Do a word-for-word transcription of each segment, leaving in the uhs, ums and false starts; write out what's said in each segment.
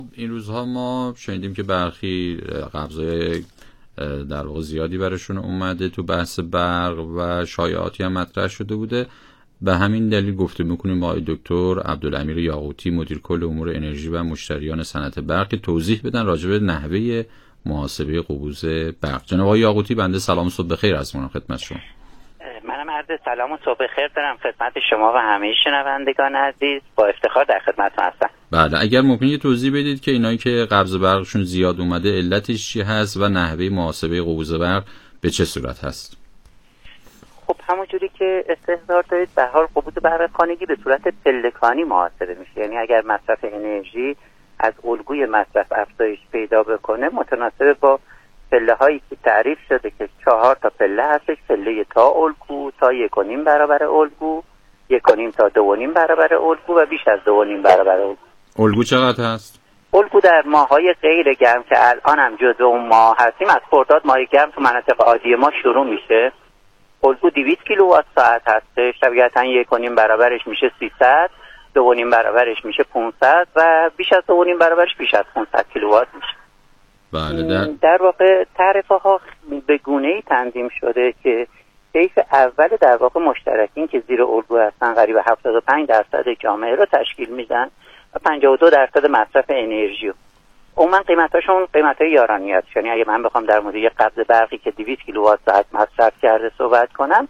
این روزها ما شنیدیم که برخی قبضای در واقع زیادی براشون اومده تو بحث برق و شایعاتی هم مطرح شده بوده. به همین دلیل گفته میکنیم با آقای دکتر عبدالامیر یاقوتی مدیر کل امور انرژی و مشتریان صنعت برق که توضیح بدن راجع به نحوه محاسبه قبوز برق. جناب آقای یاقوتی، بنده سلام صبح بخیر از من خدمت شما. منم عرض سلام و صبح بخیر دارم خدمت شما و همه شنوندگان عزیز. با افتخار در خدمتتون هستم. بله، اگر ممکنه یه توضیح بدید که اینایی که قبض برقشون زیاد اومده علتش چی هست و نحوه محاسبه قبوز برق به چه صورت هست؟ خب همونجوری که استحضار دارید به حال قبوز برق خانگی به صورت پلکانی محاسبه میشه. یعنی اگر مصرف انرژی از الگوی مصرف افزایش پیدا بکنه متناسب با پله هایی که تعریف شده که چهار تا پله هستش، پله تا الگو تا یک و نیم برابر الگو، یک و نیم تا دو و نیم برابر الگو و بیش از دو و نیم برابر الگو. الگو چقدر هست؟ الگو در ماه‌های غیر گرم که الان هم جزو اون ماه هستیم، از خرداد ماه گرم تو مناطق عادی ما شروع میشه. الگو دویست کیلووات ساعت هستش، طبیعتاً یک و نیم برابرش میشه سیصد، دو و نیم برابرش میشه پانصد و بیش از دو و نیم برابرش بیش از پانصد کیلووات میشه. بله. در, در واقع تعرفه ها به گونه‌ای تنظیم شده که طیف اول در واقع مشترکین که زیر الگو هستن قریب هفتاد و پنج درصد جامعه رو تشکیل میدن و پنجاه و دو درصد مصرف انرژی. عموما قیمتاشون قیمتای یارانه است. یعنی اگه من بخوام در مورد یک قبض برقی که دویست کیلووات ساعت مصرف کرده صحبت کنم،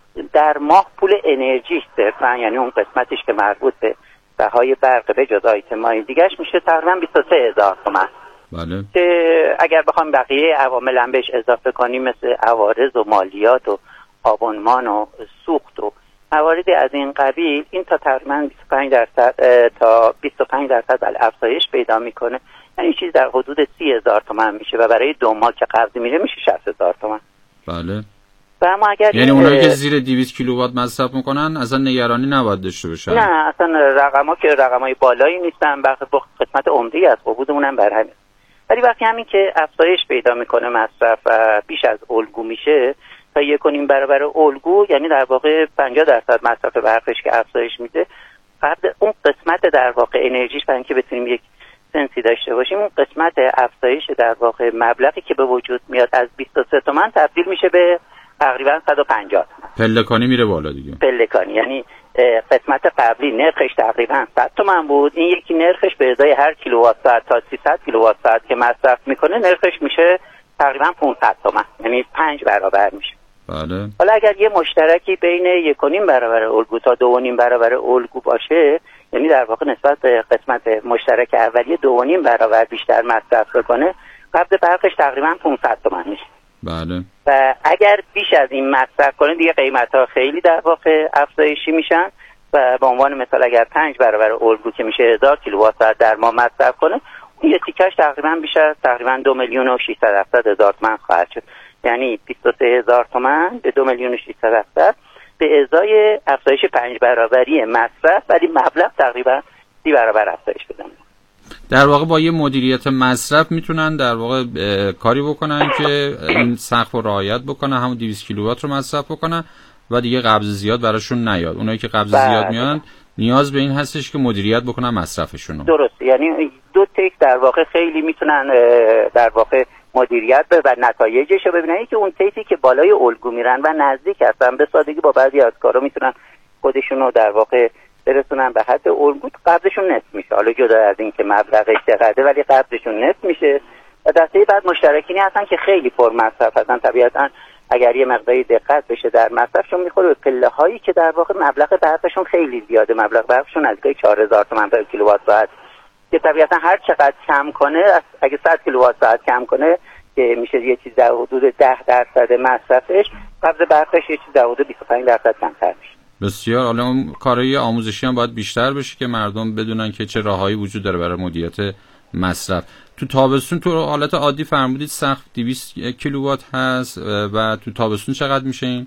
در ماه پول انرژی صرفا، یعنی اون قسمتش که مربوط به بهای برق به جز آیتم‌های دیگه‌اش میشه تقریبا بیست و سه هزار تومان. بله. که اگر بخوام بقیه عوامل هم بهش اضافه کنیم مثل عوارض و مالیات و آبونمان و سوخت و مواردی از این قبیل، این تا تقریبا بیست و پنج درصد تا بیست و پنج درصد افزایش پیدا میکنه. یعنی چیز در حدود سی هزار تومان میشه و برای دو ماه که قبض میره میشه شصت هزار تومان. بله. و اما اگر یعنی اونایی که زیر دویست کیلووات مصرف میکنن اصلا نگرانی نباید داشته باشن؟ نه، اصلا رقما که رقمای بالایی نیستن، با قسمت عمده‌ای از قبوزمون هم بر همین. ولی وقتی همین که افزایش پیدا میکنه مصرف و بیش از الگو میشه تا یک و نیم برابر الگو، یعنی در واقع پنجاه درصد مصرف برقش که افزایش میده، قبل اون قسمت در واقع انرژیش برای اینکه بتونیم یک سنسی داشته باشیم، اون قسمت افزایش در واقع مبلغی که به وجود میاد از بیست و سه تومان تبدیل میشه به تقریبا صد و پنجاه تومان. پلکانی میره بالا دیگه. پلکانی یعنی قسمت قبلی نرخش تقریبا صد تومان بود، این یکی نرخش به ازای هر کیلووات ساعت تا سیصد کیلووات ساعت که مصرف میکنه نرخش میشه تقریبا پانصد تومان، یعنی پنج برابر میشه. بله. حالا اگر یه مشترکی بین یک و نیم برابر الگو تا دو و نیم برابر الگو باشه، یعنی در واقع نسبت به قسمت مشترک اولیه دو و نیم برابر بیشتر مصرف بکنه، قبض برقش تقریبا پانصد تومان میشه. بله. و اگر بیش از این مصرف کنه دیگه قیمت‌ها خیلی در واقع افزایشی میشن و به عنوان مثال اگر پنج برابر الگو که میشه هزار کیلووات ساعت در ماه مصرف کنه، اون یه تیکش تقریبا بیش از تقریبا دو میلیون و ششصد و هفتاد هزار تومان خواهد شد. یعنی بیست و سه هزار تومان به دو میلیون و ششصد و هفتاد به ازای افزایش پنج برابری مصرف، ولی مبلغ تقریبا سی برابر افزایش پیدا می‌کنه. در واقع با یه مدیریت مصرف میتونن در واقع کاری بکنن که این سقف رو رعایت بکنن، همون دویست کیلووات رو مصرف بکنن و دیگه قبض زیاد براشون نیاد. اونایی که قبض بله. زیاد میان نیاز به این هستش که مدیریت بکنن مصرفشون رو. درسته، یعنی دو تک در واقع خیلی میتونن در واقع مدیریت به و نتایجش رو ببینن. که اون تیپی که بالای الگو میرن و نزدیک هستن به سادگی با بعضی از کارا میتونن خودشون رو در واقع برسونن به حد الگو، قبضشون نصف میشه. حالا جدا از این که مبلغش چقدره ولی قبضشون نصف میشه. و دسته بعد مشترکینی هستن که خیلی پر مصرف هستن، طبیعتاً اگر یه مقداری دقت بشه در مصرفشون میخوره به پله هایی که در واقع مبلغ برقشون خیلی زیاده، مبلغ برقشون نزدیک چهار هزار تومان پر کیلووات ساعت، که طبیعتاً هر چقدر کم کنه، اگه صد کیلووات ساعت کم کنه که میشه یه چیز در حدود ده درصد مصرفش، قبض برقش یه چیز در حدود بیست و پنج درصد کمتر میشه. بسیار. حالا اون کارهای آموزشی هم باید بیشتر بشه که مردم بدونن که چه راههایی وجود داره برای مدیریت مصرف. تو تابستون تو حالت عادی فرمودید سقف دویست کیلووات هست و تو تابستون چقدر میشه این؟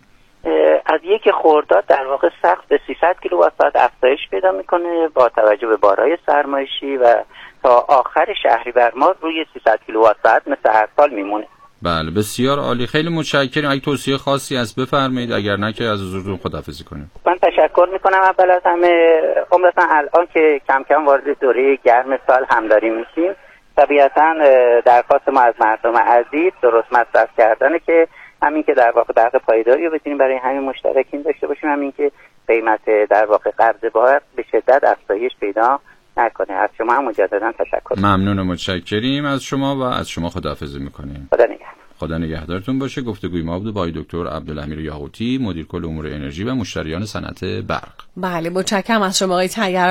از یک خرداد در واقع سقف به سیصد کیلووات ساعت افزایش پیدا میکنه با توجه به بارهای سرمایشی و تا آخر شهریور ماه روی سیصد کیلووات ساعت مثل هر سال میمونه. بله بسیار عالی، خیلی متشکرم. اگه توصیه خاصی هست بفرمایید، اگر نه که از حضورتون خداحافظی کنیم. من تشکر میکنم اول از همه. عمرتاً الان که کم کم وارد دوره گرم سال هم داریم میشیم، طبیعتاً درخواست ما از مردم عزیز درست مصرف کردنه که همین که در واقع برق پایداری رو بتونیم برای همین مشترکین داشته باشیم، همین که قیمت در واقع قرض برق به شدت افزایش پیدا نکنه. از شما هم مجددا تشکر. ممنون و متشکریم از شما و از شما خداحافظی میکنیم. خدا نگهدار. خدا نگهدارتون باشه. گفتگوی ما بود با دکتر عبدالامیر یاقوتی، مدیر کل امور انرژی و مشتریان صنعت برق. بله متشکرم از شما آقای طیار.